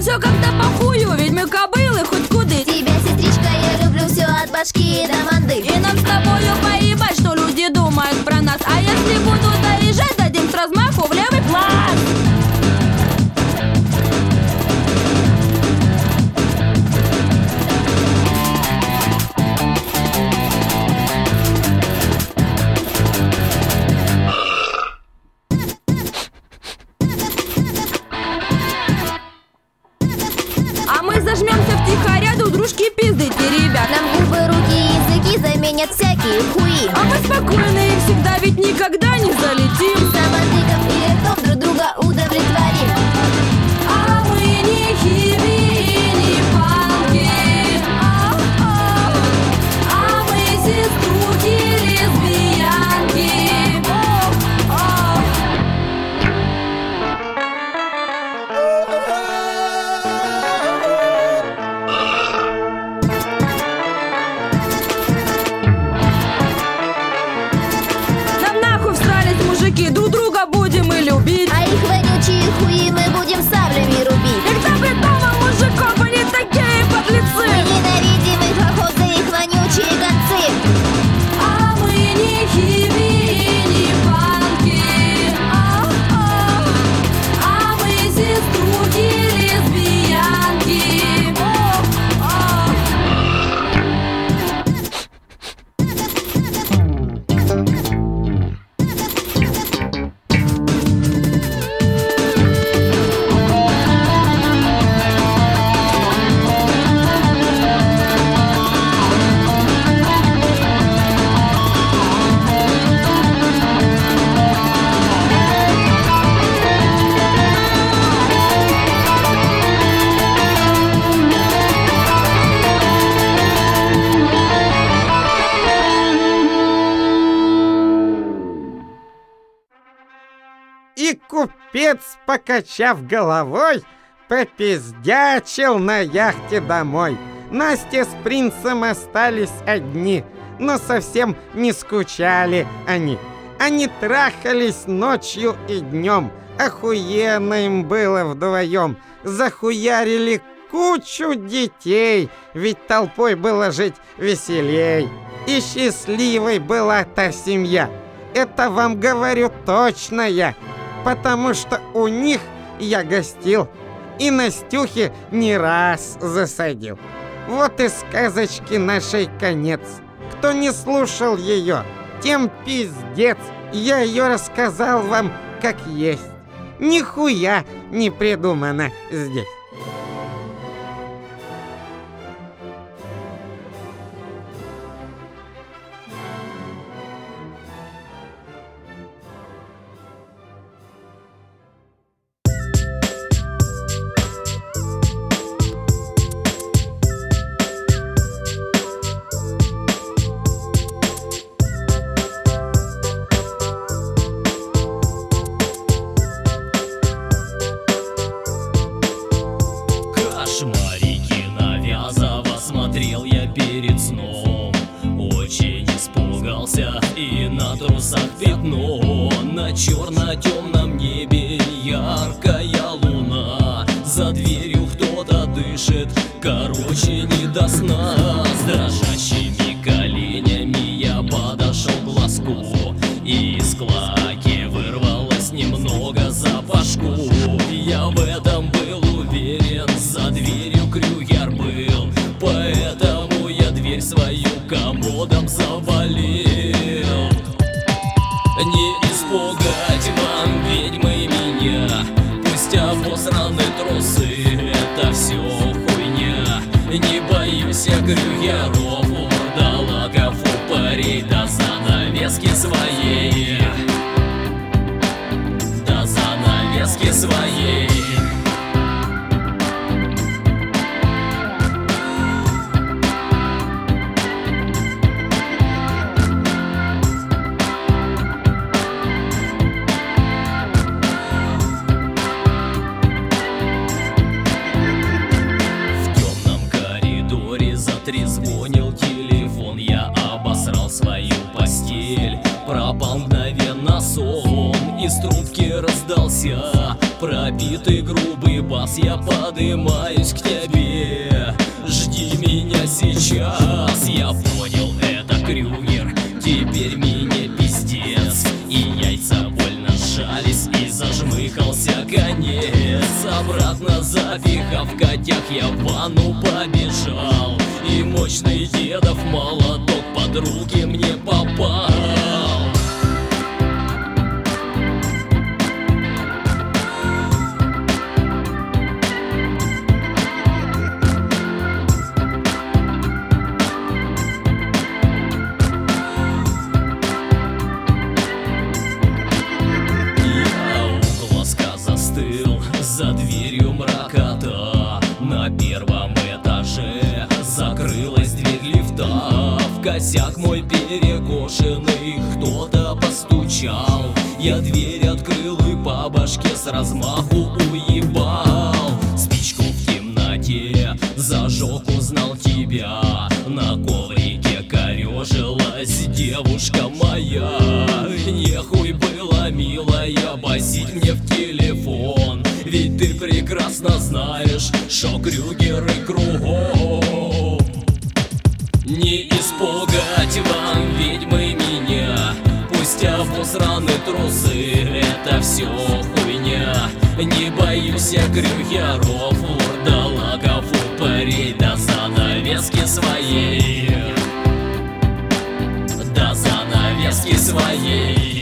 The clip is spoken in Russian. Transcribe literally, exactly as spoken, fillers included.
все как-то похую, ведь мы кобылы хоть куды. Тебя, сестричка, я люблю все от башки до манды. И нам с тобою поебать, что люди думают про нас. А если буду доезжать, дадим с размаху в левый глаз. А мы зажмемся втихаря, друг дружки пиздите, ребят. Нам губы, руки, языки заменят всякие хуи. А мы спокойные всегда, ведь никогда не залетим. Самотыком и ртом друг друга удовлетворим. А мы не химии, не палки. А, а мы сеструхи, лесбиянки. О, о. Нам нахуй всрались мужики, друг друга будем и любить. А их вонючие хуи мы будем саблями рубить. И кто придумал мужиков, они такие Мы подлецы. ненавидим их охот за их вонючие концы. А мы не химии, не панки. А, а, а мы сеструхи, лесбиянки. О, о. И купец, покачав головой, попиздячил на яхте домой. Настя с принцем остались одни, но совсем не скучали они. Они трахались ночью и днем, охуенно им было вдвоем. Захуярили кучу детей, ведь толпой было жить веселей. И счастливой была та семья, это вам говорю точно я, потому что у них я гостил и Настюхе не раз засадил. Вот и сказочки нашей конец. Кто не слушал ее, тем пиздец. Я ее рассказал вам как есть. Нихуя не придумано здесь. Кошмарики Навязова смотрел я перед сном. Очень испугался, и на трусах пятно. На черно-темном небе яркая луна. За дверью кто-то дышит, короче не до сна. С дрожащими коленями я подошел к глазку, и из клаки вырвалось немного запашку. Я в этом был уверен, за дверью крюгер был, поэтому я дверь свою комодом завалил. Не испугать вам, ведьмы, меня, пусть обосраны трусы, это все хуйня. Не боюсь я крюгеров, вурдалаков, упырей, до занавески своей, до занавески своей. Трезвонил телефон, я обосрал свою постель. Пропал мгновенно сон, из трубки раздался пропитый грубый бас, я подымаюсь к тебе. Жди меня сейчас. Я понял, это Крюгер, теперь мне пиздец. И яйца больно сжались, и зажмыхался конец. Обратно запихав котях, я в ванну побежал. И мощный дедов молоток под руки мне попал. За дверью мракота, на первом этаже закрылась дверь лифта. В косяк мой перекошенный кто-то постучал. Я дверь открыл и по башке с размаху уебал. Спичку в темноте зажег, узнал тебя. На коврике корежилась девушка моя. Нехуй было, милая, басить мне в телефон. Ведь ты прекрасно знаешь, шо Крюгеры кругом. Не испугать вам, ведьмы, меня. Пусть обосраны трусы, это все хуйня. Не боюсь я крюгеров, вурдалаков, упырей. До занавески своей, до занавески своей.